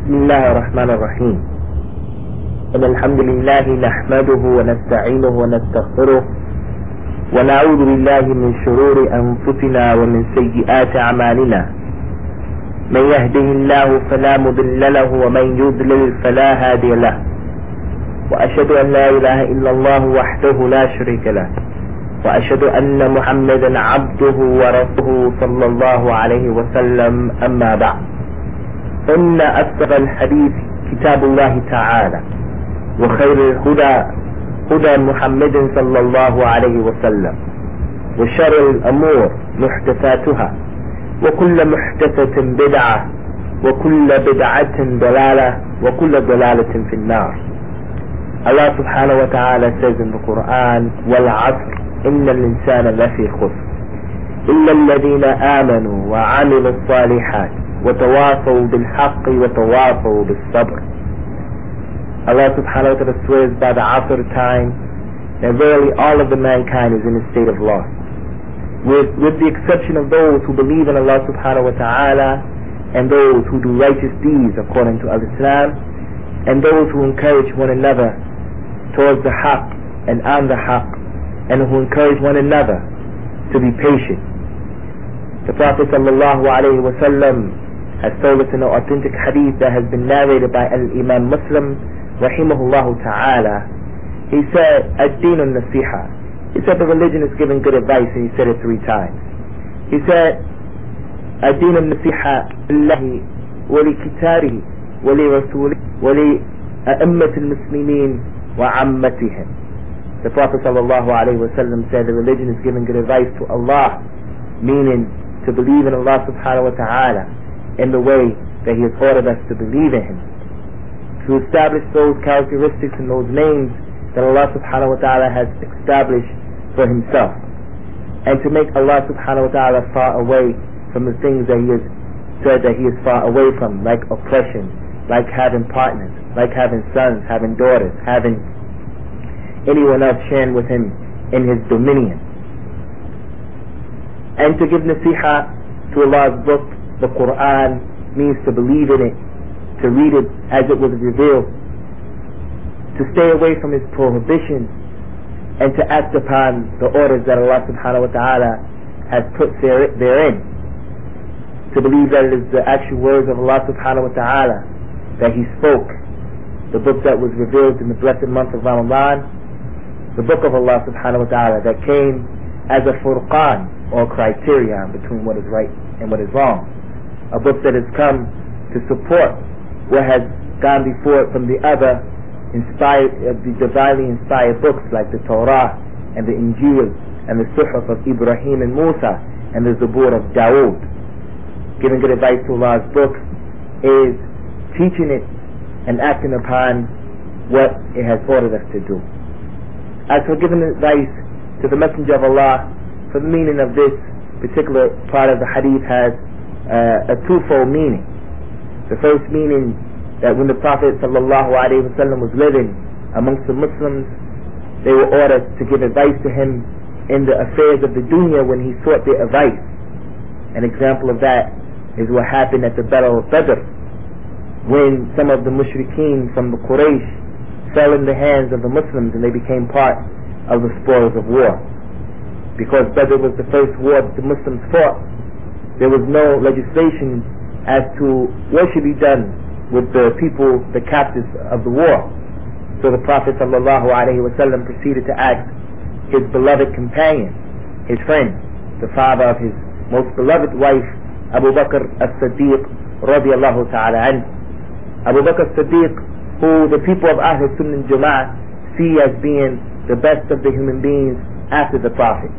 بسم الله الرحمن الرحيم. إن الحمد لله نحمده ونستعينه ونستغفره ونعوذ بالله من شرور أنفسنا ومن سيئات أعمالنا. من يهده الله فلا مضل له ومن يضلل فلا هادي له. وأشهد أن لا إله إلا الله وحده لا شريك له. وأشهد أن محمدا عبده ورسوله صلى الله عليه وسلم. أما بعد، إن أصدق الحديث كتاب الله تعالى، وخير الهدى هدى محمد صلى الله عليه وسلم، وشر الأمور محدثاتها، وكل محدثة بدعة، وكل بدعة ضلالة، وكل ضلالة في النار. Allah subhanahu wa ta'ala says in the Quran, وَالْعَصْرِ إِنَّ الْإِنسَانَ لَفِي خُسْرٍ إِلَّا الَّذِينَ آمَنُوا وَعَمِلُوا الصَّالِحَاتِ وَتَوَاصَوْا بِالْحَقِّ وَتَوَاصَوْا بِالصَّبْرِ. Allah subhanahu wa ta'ala swears by the Asr time that verily all of the mankind is in a state of loss, with the exception of those who believe in Allah subhanahu wa ta'ala, and those who do righteous deeds according to Al-Islam, and those who encourage one another towards the haqq and on the haqq, and who encourage one another to be patient. The Prophet sallallahu alayhi wa sallam has told us in an authentic hadith that has been narrated by Al-Imam Muslim rahimahullah ta'ala. He said, ad-din al-nasiha. He said the religion is giving good advice, and he said it 3 times. He said, ad-din al-nasiha lillahi wa li kitarihi wa li rasulihi wa li a'immat al-muslimin wa ammatihim. The Prophet sallallahu alayhi wa sallam said the religion is giving good advice to Allah, meaning to believe in Allah subhanahu wa ta'ala in the way that He has ordered us to believe in Him, to establish those characteristics and those names that Allah subhanahu wa ta'ala has established for Himself, and to make Allah subhanahu wa ta'ala far away from the things that He has said that He is far away from, like oppression, like having partners, like having sons, having daughters, having anyone else sharing with Him in His dominion. And to give nasiha to Allah's book, the Quran, means to believe in it, to read it as it was revealed, to stay away from its prohibitions, and to act upon the orders that Allah subhanahu wa ta'ala has put therein, to believe that it is the actual words of Allah subhanahu wa ta'ala that He spoke, the book that was revealed in the blessed month of Ramadan, the book of Allah subhanahu wa ta'ala that came as a furqan, or criterion between what is right and what is wrong, a book that has come to support what has gone before it from the other the divinely inspired books like the Torah and the Injil and the Suhuf of Ibrahim and Musa and the Zabur of Dawood. Giving good advice to Allah's book is teaching it and acting upon what it has ordered us to do. As for giving advice to the Messenger of Allah, for the meaning of this particular part of the hadith has a twofold meaning. The first meaning, that when the Prophet sallallahu alaihi wasallam was living amongst the Muslims, they were ordered to give advice to him in the affairs of the dunya when he sought their advice. An example of that is what happened at the Battle of Badr, when some of the mushrikeen from the Quraysh fell in the hands of the Muslims and they became part of the spoils of war. Because Badr was the first war that the Muslims fought, there was no legislation as to what should be done with the people, the captives of the war. So the Prophet sallallahu alaihi wasallam proceeded to ask his beloved companion, his friend, the father of his most beloved wife, Abu Bakr as-Siddiq radiyallahu ta'ala anhu. Abu Bakr as-Siddiq, who the people of Ahl Sunnah Jama'ah see as being the best of the human beings after the Prophet,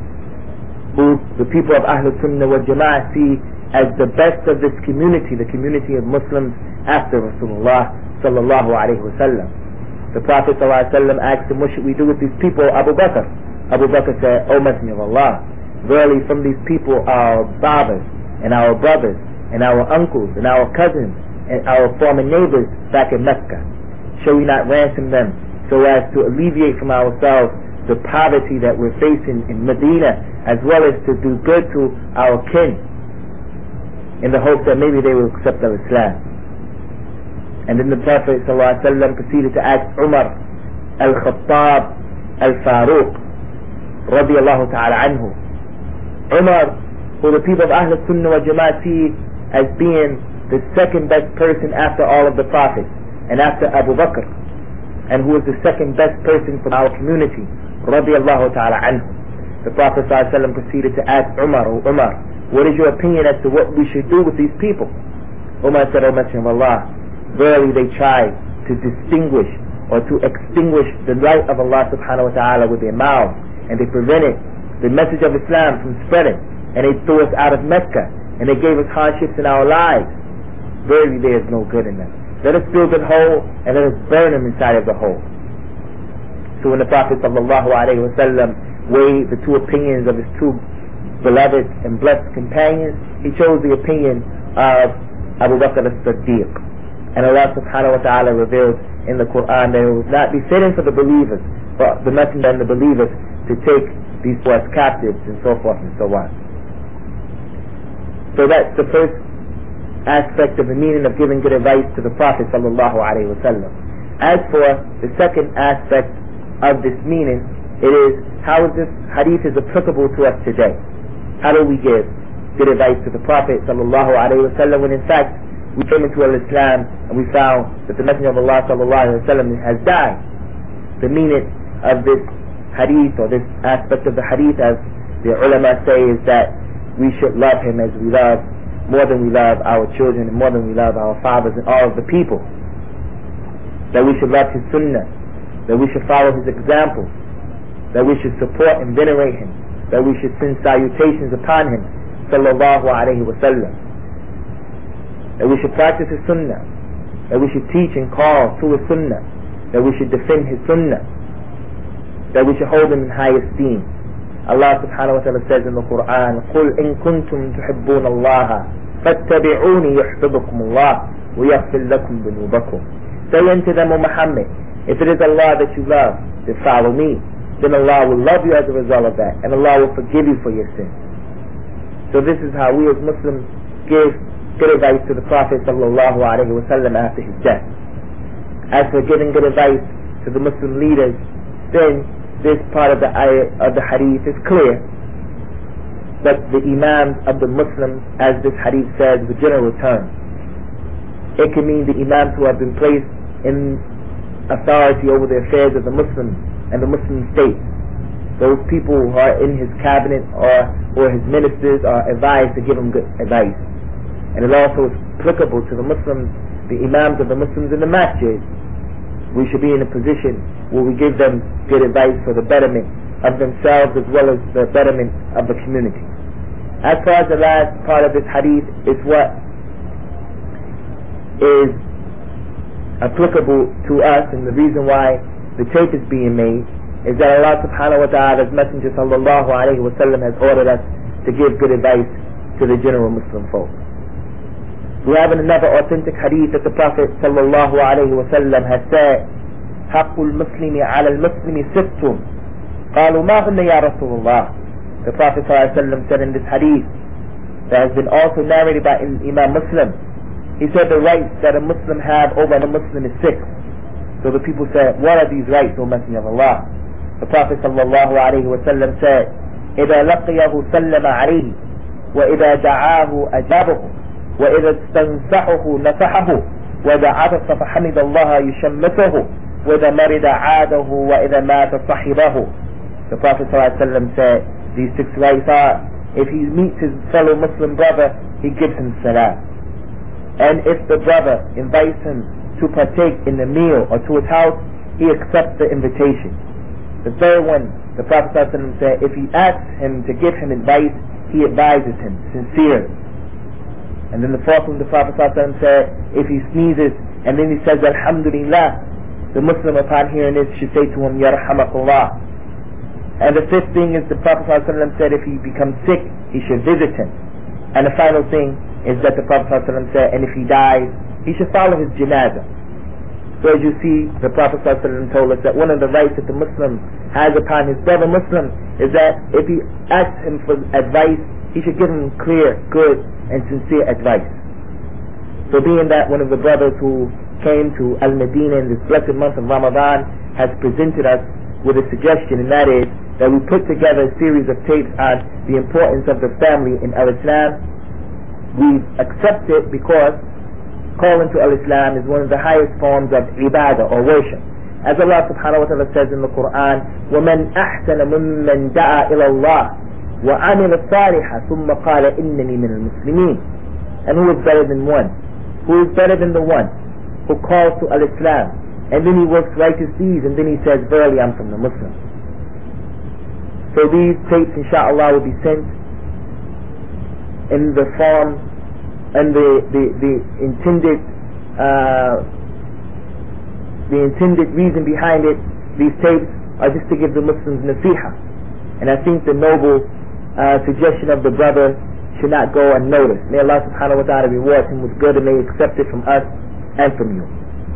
who the people of Ahl Sunnah wal Jama'ah see as the best of this community, the community of Muslims after Rasulullah sallallahu alayhi wa sallam. The Prophet sallallahu alayhi wa sallam asked him, what should we do with these people, Abu Bakr? Abu Bakr said, O Messenger of Allah, verily from these people are our fathers and our brothers and our uncles and our cousins and our former neighbors back in Mecca. Shall we not ransom them so as to alleviate from ourselves the poverty that we're facing in Medina, as well as to do good to our kin, in the hope that maybe they will accept Islam? And then the Prophet ﷺ proceeded to ask Umar al-Khattab al-Faruq radiyallahu ta'ala anhu. Umar, who the people of Ahl Sunnah wal Jama'at see as being the second best person after all of the Prophets and after Abu Bakr, and who is the second best person from our community, radiyallahu ta'ala anhu. The Prophet ﷺ proceeded to ask Umar, "O Umar, what is your opinion as to what we should do with these people?" Umar said, "O Messenger of Allah, verily they try to distinguish or to extinguish the light of Allah subhanahu wa ta'ala with their mouths, and they prevented the message of Islam from spreading, and they threw us out of Mecca, and they gave us hardships in our lives. Verily there is no good in them. Let us build a hole, and let us burn them inside of the hole." So when the Prophet sallallahu alaihi wasallam weighed the two opinions of his two beloved and blessed companions, he chose the opinion of Abu Bakr as-Siddiq. And Allah subhanahu wa ta'ala revealed in the Quran that it would not be fitting for the believers, for the messenger and the believers, to take these two as captives, and so forth and so on. So that's the first aspect of the meaning of giving good advice to the Prophet sallallahu alaihi wasallam. As for the second aspect of this meaning, it is how is this hadith is applicable to us today. How do we give good advice to the Prophet sallallahu alaihi wasallam when in fact we came into Islam and we found that the Messenger of Allah sallallahu alaihi wasallam has died? The meaning of this hadith, or this aspect of the hadith, as the ulama say, is that we should love him as we love, more than we love our children, and more than we love our fathers and all of the people. That we should love his sunnah, that we should follow his example, that we should support and venerate him, that we should send salutations upon him sallallahu alaihi wasallam, that we should practice his sunnah, that we should teach and call to his sunnah, that we should defend his sunnah, that we should hold him in high esteem. Allah subhanahu wa ta'ala says in the Quran, قُلْ إِن كُنْتُمْ تُحِبُّونَ اللَّهَ فَاتَّبِعُونِي يُحْبِبُكُمُ اللَّهُ وَيَغْفِرْ لَكُمْ ذُنُوبَكُمْ. Say unto them, O Muhammad, if it is Allah that you love, then follow me. Then Allah will love you as a result of that, and Allah will forgive you for your sins. So this is how we as Muslims give good advice to the Prophet sallallahu alaihi wasallam after his death. As for giving good advice to the Muslim leaders, then this part of the ayah of the hadith is clear. But the imams of the Muslims, as this hadith says, the general term, it can mean the imams who have been placed in authority over the affairs of the Muslims and the Muslim state. Those people who are in his cabinet or his ministers are advised to give him good advice. And it also is applicable to the Muslims, the imams of the Muslims in the masjid. We should be in a position where we give them good advice for the betterment of themselves as well as the betterment of the community. As far as the last part of this hadith is what is applicable to us, and the reason why the tape is being made is that Allah subhanahu wa ta'ala's Messenger sallallahu alayhi wa sallam has ordered us to give good advice to the general Muslim folk. We have another authentic hadith that the Prophet sallallahu alayhi wa sallam has said, حق المسلم على المسلم ست. قالوا ما هن يا رسول الله. The Prophet sallallahu alayhi wa sallam said in this hadith, that has been also narrated by Imam Muslim, he said the rights that a Muslim have over a Muslim is 6. So the people said, what are these rights, O Messenger of Allah? The Prophet sallallahu alayhi wa sallam said, إذا لقيه سلم عليه وإذا دعاه أجابه وإذا استنصحه نصحه وإذا عطس فحمد الله يشمته وإذا مرض عاده وإذا مات صحبه. The Prophet ﷺ said these 6 rights are, if he meets his fellow Muslim brother, he gives him salam, and if the brother invites him to partake in the meal or to his house, he accepts the invitation. The third one, the Prophet ﷺ said, if he asks him to give him advice, he advises him sincerely. And then the fourth one, the Prophet ﷺ said, if he sneezes and then he says Alhamdulillah, the Muslim upon hearing this should say to him, Yarhamakullah. And the fifth thing is the Prophet ﷺ said, if he becomes sick, he should visit him. And the final thing is that the Prophet ﷺ said, and if he dies, he should follow his janazah. So as you see, the Prophet ﷺ told us that one of the rights that the Muslim has upon his brother Muslim is that if he asks him for advice, he should give him clear, good, and sincere advice. So being that one of the brothers who came to Al-Madinah in this blessed month of Ramadan, has presented us with a suggestion, and that is that we put together a series of tapes on the importance of the family in Al-Islam. We accept it because calling to Al-Islam is one of the highest forms of ibadah or worship. As Allah subhanahu wa ta'ala says in the Quran, وَمَنْ أَحْسَنَ مِمَّنْ دَعَا إِلَى اللَّهِ وَعَمِلَ صَالِحًا ثُمَّ قَالَ إِنَّنِي مِنَ الْمُسْلِمِينَ. And who is better than one? Who is better than the one who calls to Al-Islam and then he works righteous deeds and then he says, verily I'm from the Muslims. So these tapes inshallah will be sent in the form and the intended reason behind it. These tapes are just to give the Muslims nasiha, and I think the noble suggestion of the brother should not go unnoticed. May Allah subhanahu wa ta'ala reward him with good, and may accept it from us and from you.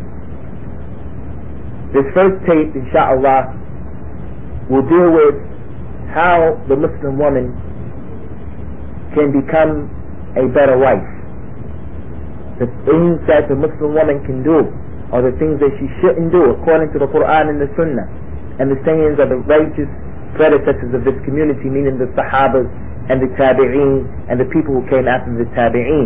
This first tape inshallah will deal with how the Muslim woman can become a better wife. The things that the Muslim woman can do, or the things that she shouldn't do according to the Quran and the Sunnah, and the sayings of the righteous predecessors of this community, meaning the Sahabas and the Tabi'een and the people who came after the Tabi'een.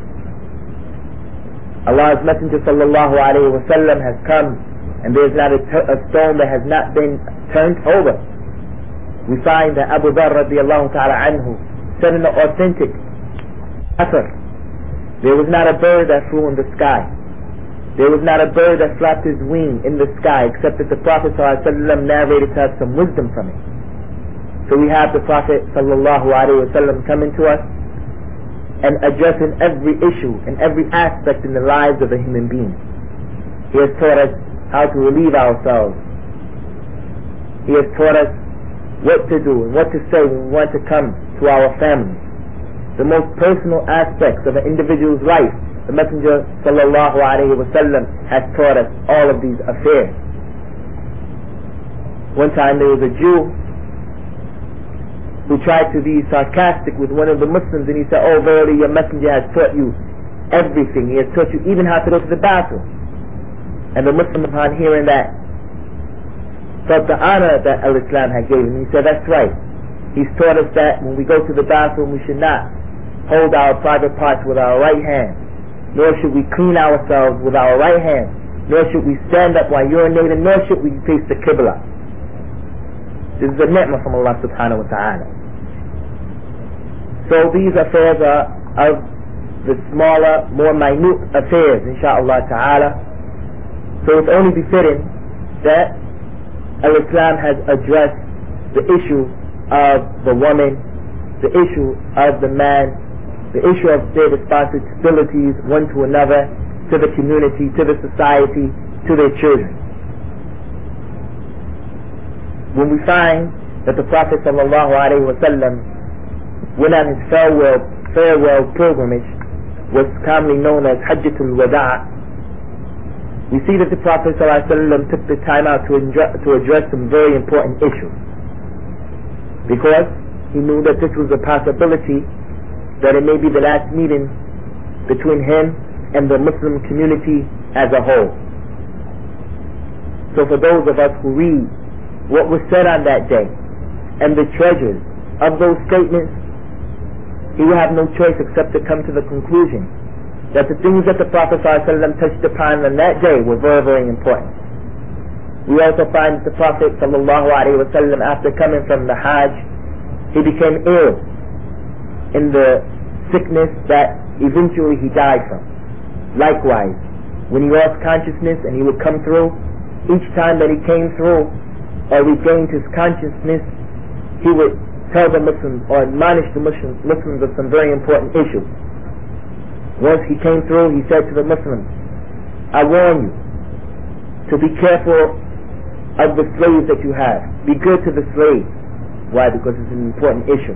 Allah's Messenger sallallahu alayhi wa sallam has come, and there is not a stone that has not been turned over. We find that Abu Dharr radiallahu ta'ala anhu said in the authentic Athar, there was not a bird that flew in the sky, there was not a bird that flapped his wing in the sky, except that the Prophet sallallahu alayhi wa sallam narrated to us some wisdom from it. So we have the Prophet sallallahu alayhi wa sallam coming to us and addressing every issue and every aspect in the lives of a human being. He has taught us how to relieve ourselves. He has taught us what to do and what to say when we want to come to our families. The most personal aspects of an individual's life, the Messenger sallallahu alayhi wa sallam has taught us all of these affairs. One time there was a Jew who tried to be sarcastic with one of the Muslims, and he said, oh verily your Messenger has taught you everything. He has taught you even how to go to the bathroom. And the Muslim, upon hearing that, felt the honor that Al-Islam had given him. He said, that's right. He's taught us that when we go to the bathroom we should not hold our private parts with our right hand, nor should we clean ourselves with our right hand, nor should we stand up while urinating, nor should we face the Qibla. This is a ni'mah from Allah subhanahu wa ta'ala. So these affairs are of the smaller, more minute affairs, insha'Allah ta'ala. So it's only befitting that Al-Islam has addressed the issue of the woman, the issue of the man, the issue of their responsibilities one to another, to the community, to the society, to their children. When we find that the Prophet sallallahu alaihi wasallam went on his farewell pilgrimage, what's commonly known as Hajjatul Wada', we see that the Prophet sallallahu alaihi wasallam took the time out to address some very important issues, because he knew that this was a possibility that it may be the last meeting between him and the Muslim community as a whole. So for those of us who read what was said on that day and the treasures of those statements, he will have no choice except to come to the conclusion that the things that the Prophet ﷺ touched upon on that day were very, very important. We also find that the Prophet ﷺ, after coming from the Hajj, he became ill in the sickness that eventually he died from. Likewise, when he lost consciousness and he would come through, each time that he came through or regained his consciousness, he would tell the Muslims or admonish the Muslims of some very important issues. Once he came through, he said to the Muslims, I warn you to be careful of the slaves that you have. Be good to the slaves. Why? Because it's an important issue.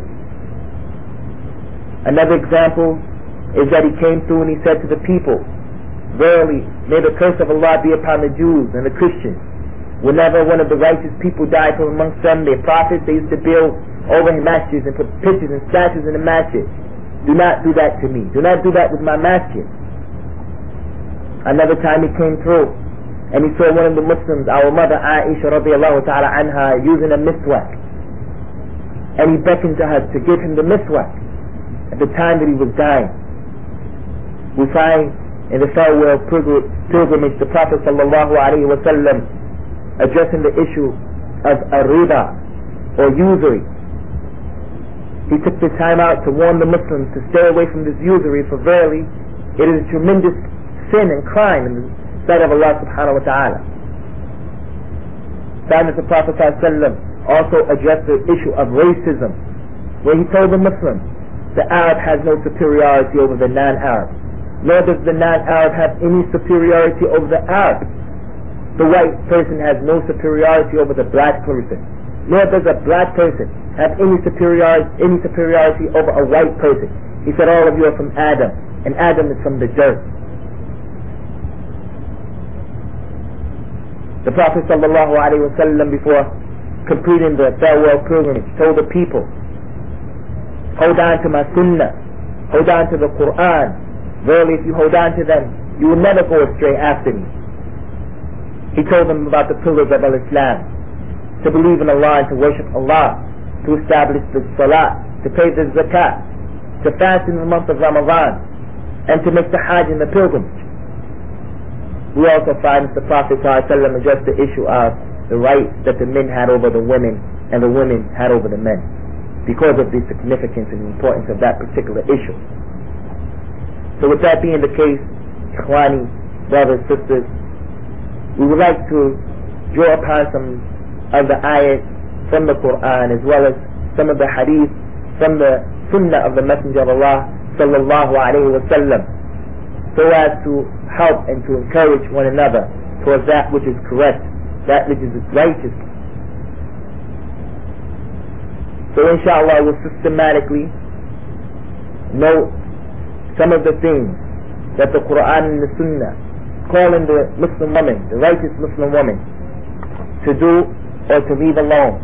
Another example is that he came through and he said to the people, verily, may the curse of Allah be upon the Jews and the Christians. Whenever one of the righteous people died from amongst them, their prophets, they used to build overhead masjids and put pictures and statues in the masjid. Do not do that to me. Do not do that with my masjid. Another time he came through and he saw one of the Muslims, our mother Aisha radiallahu ta'ala anha, using a miswak. And he beckoned to her to give him the miswak at the time that he was dying. We find in the farewell pilgrimage the Prophet sallallahu alaihi wasallam addressing the issue of riba or usury. He took the time out to warn the Muslims to stay away from this usury, for verily it is a tremendous sin and crime in the sight of Allah subhanahu wa ta'ala. Time that the Prophet sallallahu alaihi wasallam also addressed the issue of racism, where he told the Muslims the Arab has no superiority over the non-Arab, nor does the non-Arab have any superiority over the Arab. The white person has no superiority over the black person, nor does a black person have any superiority over a white person. He said all of you are from Adam, and Adam is from the dirt. The Prophet sallallahu alaihi wasallam, before completing the farewell pilgrimage, told the people, hold on to my sunnah, hold on to the Quran. Verily, if you hold on to them, you will never go astray after me. He told them about the pillars of Al-Islam: to believe in Allah and to worship Allah, to establish the salah, to pay the zakat, to fast in the month of Ramadan, and to make the hajj in the pilgrimage. We also find that the Prophet ﷺ addressed the issue of the rights that the men had over the women and the women had over the men, because of the significance and importance of that particular issue. So with that being the case, Ikhwani, brothers, sisters, we would like to draw upon some of the ayat from the Quran, as well as some of the hadith from the sunnah of the Messenger of Allah sallallahu alayhi wa sallam, so as to help and to encourage one another towards that which is correct, that which is righteous. So inshallah we'll systematically note some of the things that the Quran and the Sunnah calling the Muslim woman, the righteous Muslim woman, to do or to leave alone.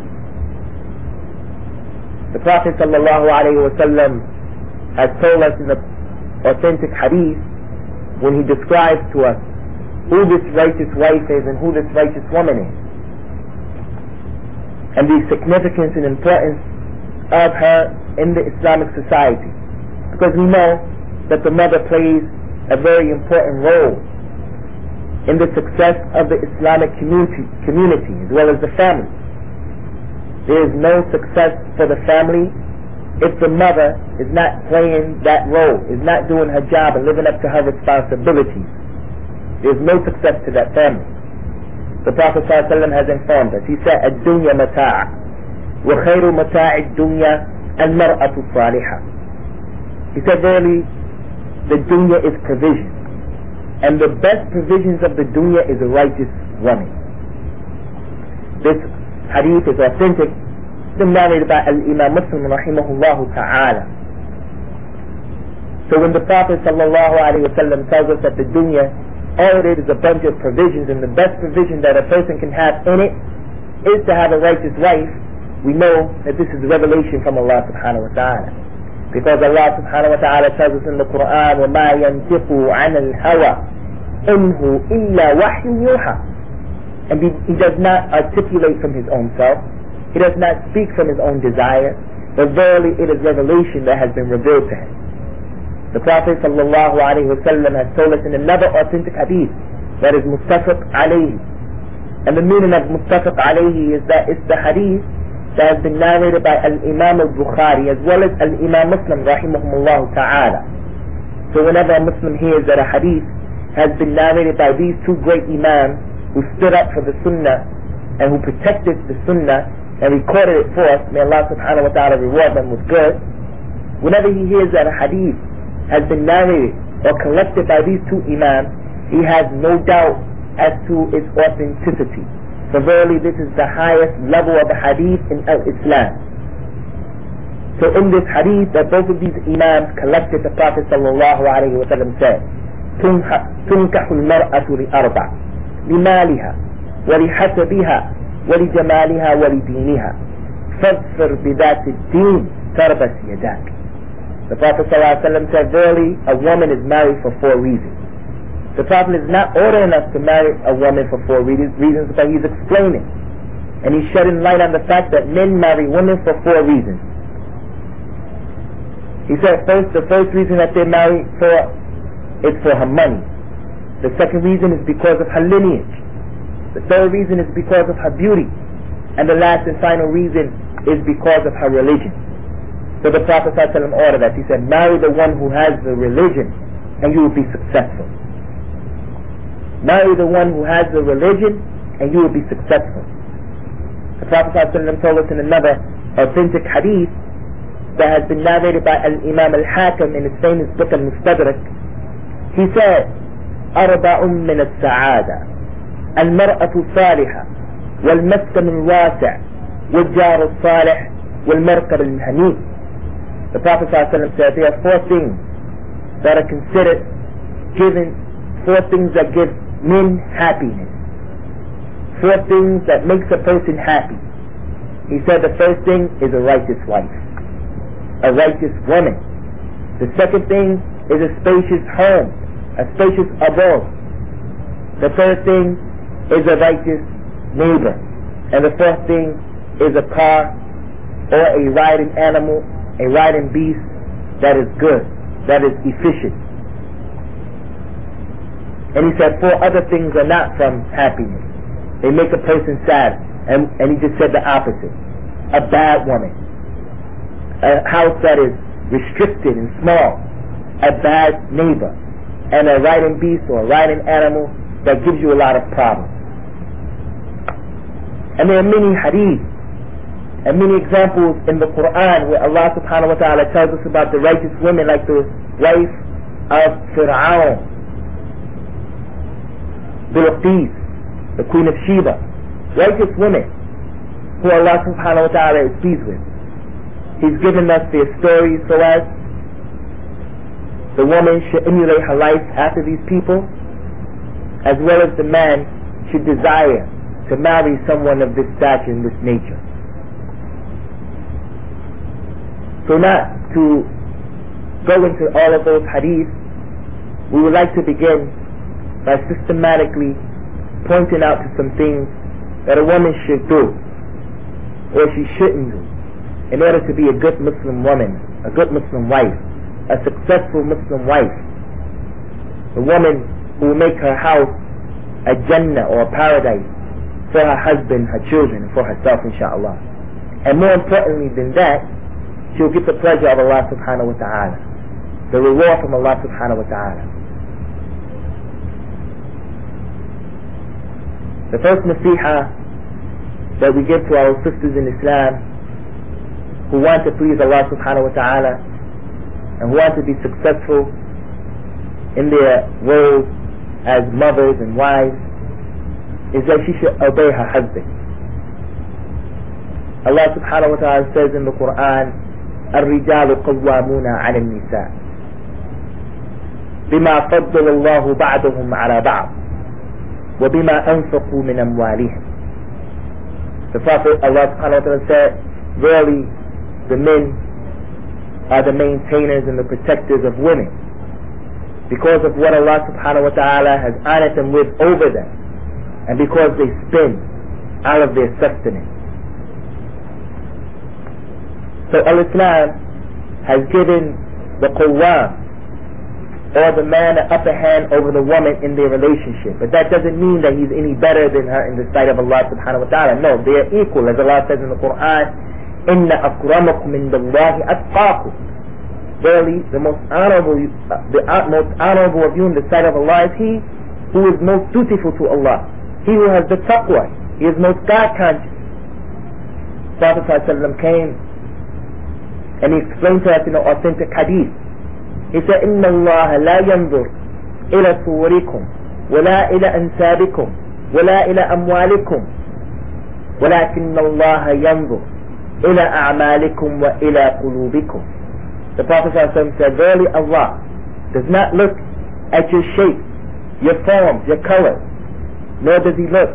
The Prophet sallallahu alaihi wasallam has told us in the authentic hadith, when he describes to us who this righteous wife is and who this righteous woman is, and the significance and importance of her in the Islamic society, because we know that the mother plays a very important role in the success of the Islamic community as well as the family. There is no success for the family if the mother is not playing that role, is not doing her job and living up to her responsibilities. There is no success to that family. The Prophet ﷺ has informed us. He said, "Ad-dunya mata', wa khayru mata'i ad-dunya al-mar'atu salihah." He said, verily, the dunya is provision, and the best provisions of the dunya is a righteous woman. This hadith is authentic, been narrated by Al-Imam Muslim rahimahullah ta'ala. So when the Prophet sallallahu alaihi wasallam tells us that the dunya, all it is a bunch of provisions, and the best provision that a person can have in it is to have a righteous wife, we know that this is a revelation from Allah subhanahu wa ta'ala. Because Allah subhanahu wa ta'ala tells us in the Quran, وَمَا يَنْتِقُ عَنَ الْهَوَىٰ إِنْهُ إِلَّا وَحْيٌ يُوحَىٰ. And he does not articulate from his own self, he does not speak from his own desire, but verily it is revelation that has been revealed to him. The Prophet sallallahu alaihi wasallam has told us in another authentic hadith that is muttafaq alayhi. And the meaning of muttafaq alayhi is that it's the hadith that has been narrated by Al-Imam al-Bukhari as well as Al-Imam Muslim rahimahumullah ta'ala. So whenever a Muslim hears that a hadith has been narrated by these two great imams who stood up for the sunnah and who protected the sunnah and recorded it for us, may Allah subhanahu wa ta'ala reward them with good. Whenever he hears that a hadith has been narrated or collected by these two imams, he has no doubt as to its authenticity. For verily this is the highest level of the hadith in Islam. So in this hadith that both of these imams collected, the Prophet sallallahu alayhi wa sallam said, تنكح المرأة لأربع: لمالها ولحسبها ولجمالها ولدينها فاظفر بذات الدين تربت يداك. The Prophet ﷺ said, verily a woman is married for 4 reasons: The Prophet is not ordering us to marry a woman for 4 reasons, but he's explaining. And he's shedding light on the fact that men marry women for 4 reasons. He said the first reason that they marry for is for her money. The second reason is because of her lineage. The third reason is because of her beauty. And the last and final reason is because of her religion. So the Prophet ﷺ ordered that. He said, marry the one who has the religion and you will be successful. Marry the one who has the religion and you will be successful. The Prophet ﷺ told us in another authentic hadith that has been narrated by Imam al-Hakim in his famous book al-Mustadrak. He said, أربع من السعادة المرأة الصالحة والمسكن الواسع والجار الصالح والمركب الهنيء. The Prophet ﷺ said there are 4 things that are considered 4 things that give men happiness, 4 things that makes a person happy. He said the first thing is a righteous wife, a righteous woman. The second thing is a spacious home, a spacious abode. The third thing is a righteous neighbor. And the fourth thing is a car or a riding animal, a riding beast that is good, that is efficient. And he said 4 other things are not from happiness. They make a person sad. And he just said the opposite. A bad woman, a house that is restricted and small, a bad neighbor, and a riding beast or a riding animal that gives you a lot of problems. And there are many hadith and many examples in the Quran where Allah subhanahu wa ta'ala tells us about the righteous women, like the wife of Fir'aun, Bilqis, the queen of Sheba. Righteous women who Allah subhanahu wa ta'ala is pleased with. He's given us their stories so as the woman should emulate her life after these people, as well as the man should desire to marry someone of this stature and this nature. So not to go into all of those hadiths, we would like to begin by systematically pointing out to some things that a woman should do or she shouldn't do in order to be a good Muslim woman, a good Muslim wife, a successful Muslim wife, a woman who will make her house a Jannah or a paradise for her husband, her children, and for herself, inshaAllah. And more importantly than that, she'll get the pleasure of Allah subhanahu wa ta'ala, the reward from Allah subhanahu wa ta'ala. The first nasiha that we give to our sisters in Islam who want to please Allah subhanahu wa ta'ala and who want to be successful in their roles as mothers and wives is that she should obey her husband. Allah subhanahu wa ta'ala says in the Quran, الرجال قوامون على النساء بما فضل الله بعضهم على بعض وبما أنفقوا من أموالهم. The Prophet Allah subhanahu wa ta'ala said, verily the men are the maintainers and the protectors of women because of what Allah subhanahu wa ta'ala has honored them with over them, and because they spend out of their sustenance. So Al-Islam has given the Qawwam, or the man, an upper hand over the woman in their relationship. But that doesn't mean that he's any better than her in the sight of Allah subhanahu wa ta'ala. No, they are equal. As Allah says in the Quran, إِنَّ أَكْرَمَكُمْ عِنْدَ اللَّهِ أَتْقَاكُمْ. Verily, the most honorable of you in the sight of Allah is he who is most dutiful to Allah. He who has the taqwa. He is most God conscious. Prophet ﷺ came and he explained to us in an authentic hadith. He said, إِنَّ اللَّهَ لَا يَنْظُرْ إِلَى صُوَرِكُمْ وَلَا إِلَى أَنْسَابِكُمْ وَلَا إِلَى أَمْوَالِكُمْ وَلَكِنَّ اللَّهَ يَنْظُرْ إِلَى أَعْمَالِكُمْ وَإِلَى قُلُوبِكُمْ. The Prophet ﷺ said, verily Allah does not look at your shape, your form, your color, nor does he look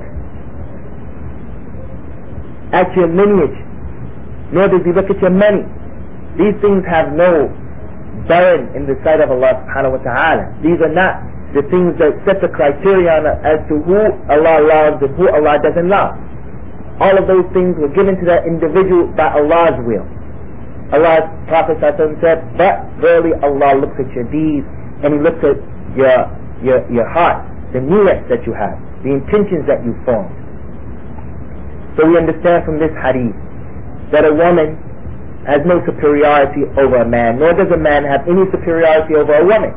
at your lineage, nor does he look at your money. These things have no bearing in the sight of Allah subhanahu wa ta'ala. These are not the things that set the criterion as to who Allah loves and who Allah doesn't love. All of those things were given to that individual by Allah's will. Allah's Prophet said, but verily Allah looks at your deeds and He looks at your heart, the niyyah that you have, the intentions that you form. So we understand from this hadith that a woman has no superiority over a man, nor does a man have any superiority over a woman.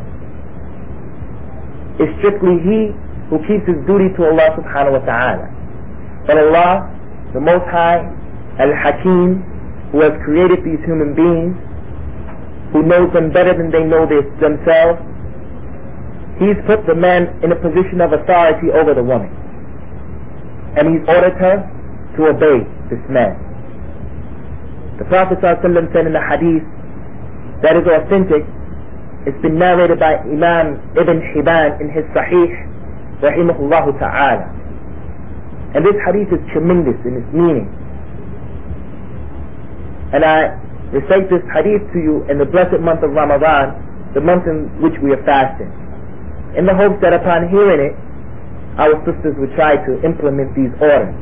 It's strictly he who keeps his duty to Allah subhanahu wa ta'ala. But Allah, the Most High, Al-Hakim, who has created these human beings, who knows them better than they know themselves, He's put the man in a position of authority over the woman. And He's ordered her to obey this man. The Prophet ﷺ said in the hadith that is authentic, it's been narrated by Imam Ibn Hibban in his Sahih, rahimahullah ta'ala. And this hadith is tremendous in its meaning. And I recite this hadith to you in the blessed month of Ramadan, the month in which we are fasting, in the hopes that upon hearing it, our sisters would try to implement these orders.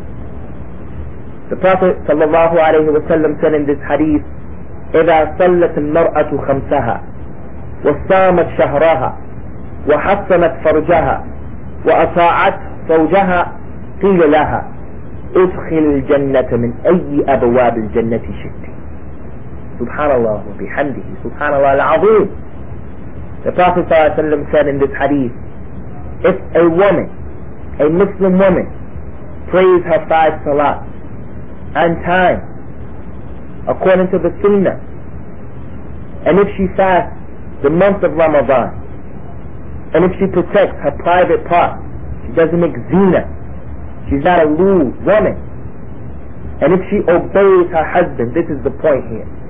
The Prophet sallallahu alayhi wa sallam said in this hadith, إِذَا صَلَّتِ الْمَرْأَةُ خَمْسَهَا وصامت شهرها وحصنت فرجها وأطاعت زوجها قيل لها ادخل الجنة من أي أبواب الجنة شئت. سبحان الله وبحمده سبحان الله العظيم. The Prophet ﷺ said in this hadith, if a woman, a Muslim woman, prays her 5 salat on time according to the sunnah, and if she fasts the month of Ramadan, and if she protects her private part, she doesn't make zina, she's not a lewd woman, and if she obeys her husband, this is the point here,